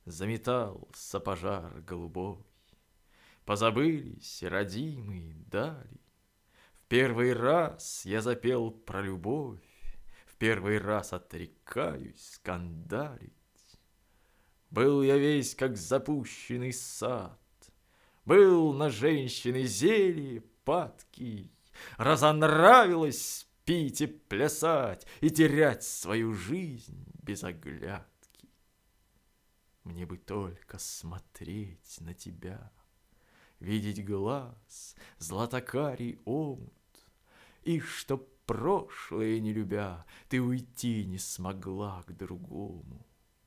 Заметался пожар голубой. Позабылись родимые дали. В первый раз я запел про любовь, в первый раз отрекаюсь скандалить. Был я весь как запущенный сад, был на женщины зелье падкий, разонравилось пить и плясать и терять свою жизнь без оглядки. Мне бы только смотреть на тебя, видеть глаз, златокарий омут, и чтоб прошлое не любя, ты уйти не смогла к другому.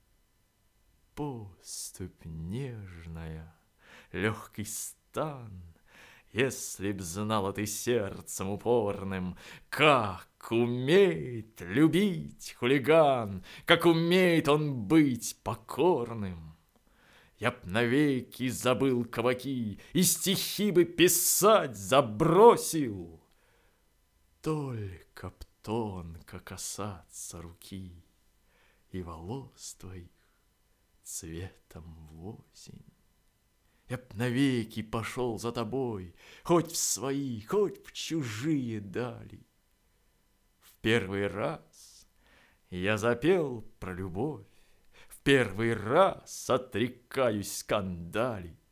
Поступь нежная, легкий стан, если б знала ты сердцем упорным, как умеет любить хулиган, как умеет он быть покорным. Я б навеки забыл кабаки и стихи бы писать забросил, только б тонко касаться руки и волос твоих цветом в осень. Я б навеки пошел за тобой, хоть в свои, хоть в чужие дали. В первый раз я запел про любовь, в первый раз отрекаюсь скандалить.